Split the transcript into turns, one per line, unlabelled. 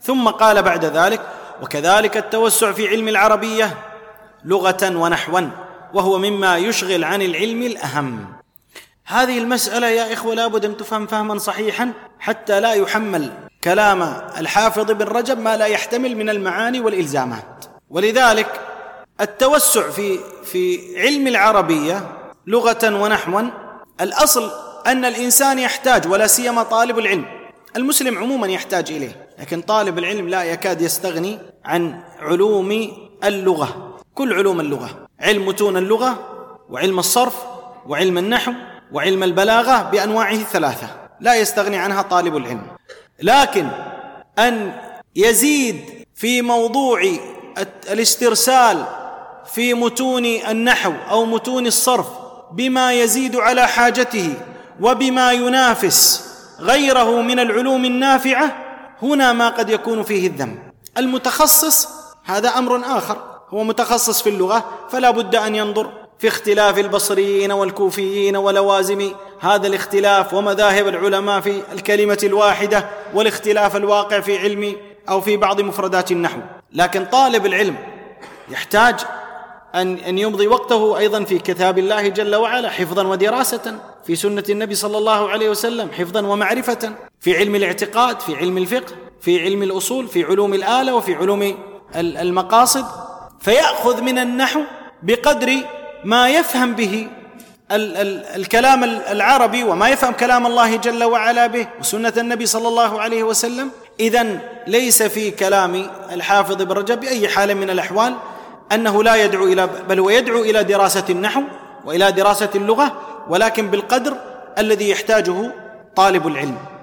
ثم قال بعد ذلك: وكذلك التوسع في علم العربية لغة ونحوا، وهو مما يشغل عن العلم الأهم. هذه المسألة يا إخوة لابد أن تفهم فهما صحيحا حتى لا يحمل كلام الحافظ بن رجب ما لا يحتمل من المعاني والإلزامات. ولذلك التوسع في علم العربية لغة ونحوا، الأصل أن الإنسان يحتاج، ولا سيما طالب العلم، المسلم عموما يحتاج إليه، لكن طالب العلم لا يكاد يستغني عن علوم اللغة، كل علوم اللغة، علم متون اللغة وعلم الصرف وعلم النحو وعلم البلاغة بأنواعه الثلاثة، لا يستغني عنها طالب العلم. لكن أن يزيد في موضوع الاسترسال في متون النحو أو متون الصرف بما يزيد على حاجته وبما ينافس غيره من العلوم النافعة، هنا ما قد يكون فيه الذم. المتخصص هذا أمر آخر، هو متخصص في اللغة فلا بد أن ينظر في اختلاف البصريين والكوفيين ولوازم هذا الاختلاف ومذاهب العلماء في الكلمة الواحدة والاختلاف الواقع في علم أو في بعض مفردات النحو. لكن طالب العلم يحتاج أن يمضي وقته أيضا في كتاب الله جل وعلا حفظا ودراسة، في سنة النبي صلى الله عليه وسلم حفظا ومعرفة، في علم الاعتقاد، في علم الفقه، في علم الأصول، في علوم الآلة، وفي علوم المقاصد، فيأخذ من النحو بقدر ما يفهم به الكلام العربي وما يفهم كلام الله جل وعلا به وسنة النبي صلى الله عليه وسلم. إذن ليس في كلام الحافظ بن رجب بأي حال من الأحوال أنه لا يدعو بل هو يدعو إلى دراسة النحو وإلى دراسة اللغة، ولكن بالقدر الذي يحتاجه طالب العلم.